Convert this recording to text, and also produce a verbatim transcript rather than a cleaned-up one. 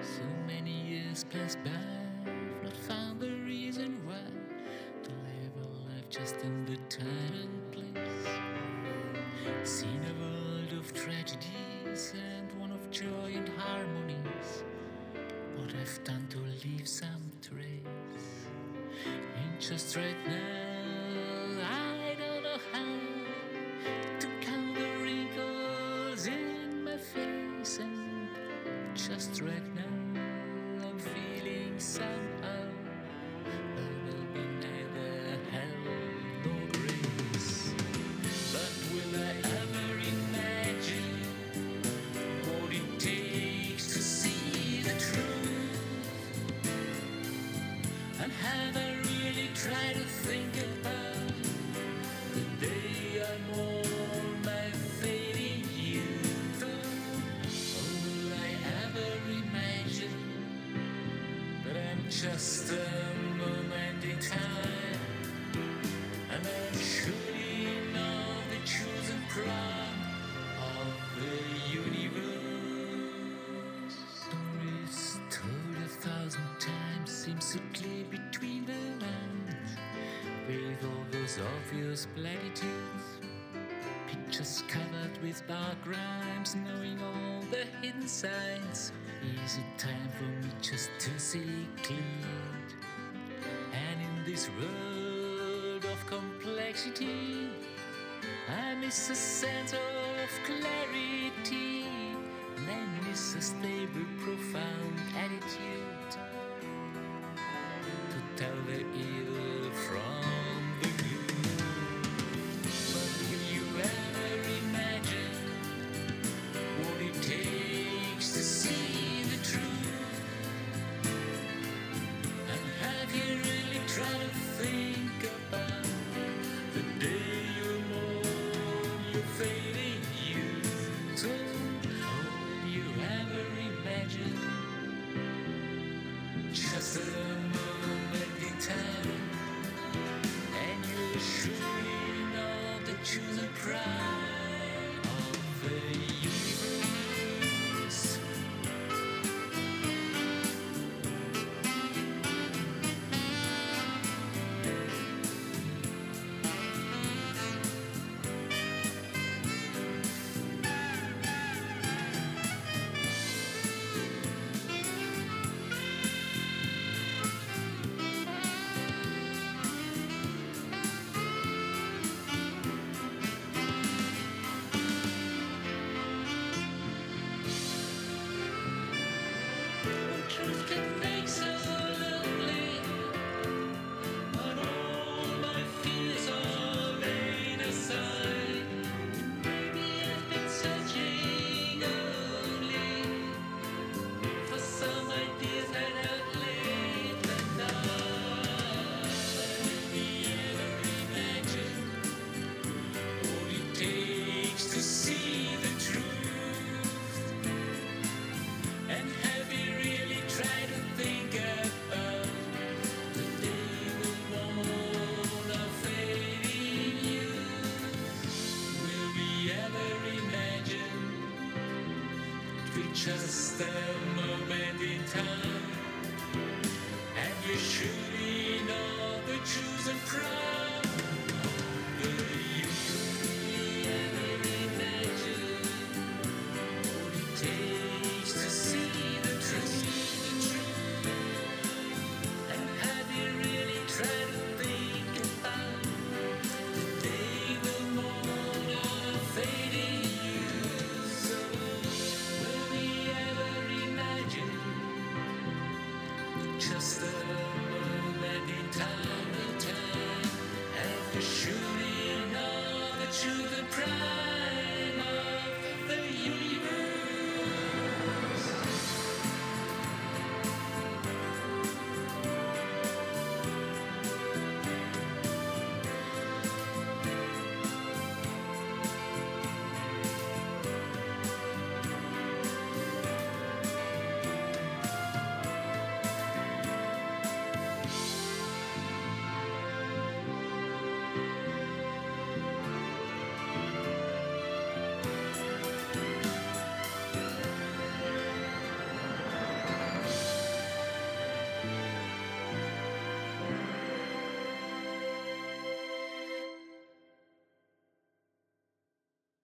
So many years pass by, I've not found the reason why to live a life just in the time and place. Seen a world of tragedies and one of joy and harmonies. What I've done to leave some trace. And just right now, I don't know how to count the wrinkles in my face. And just right now, I'm feeling somehow there will be neither hell nor grace. But will I ever imagine what it takes to see the truth? And have I really tried to think about the day I mourn my fading youth? Or will I ever imagine that I'm just a moment in time, and I'm surely not the chosen prime of the universe? Stories told a thousand times seem so clear between the lines, with all those obvious platitudes, pictures covered with dark rhymes, knowing all the hidden signs. Is it time for me just to see clear? And in this world of complexity, I miss a sense of clarity, and I miss a stable, profound attitude to tell the evil from the good. But will you ever imagine what it takes to see the truth? And have you really tried to think about the day you mourn your fading youth? So how will you ever imagine just a moment in time, and you're surely not the chosen pride of the universe? Truth can make sense.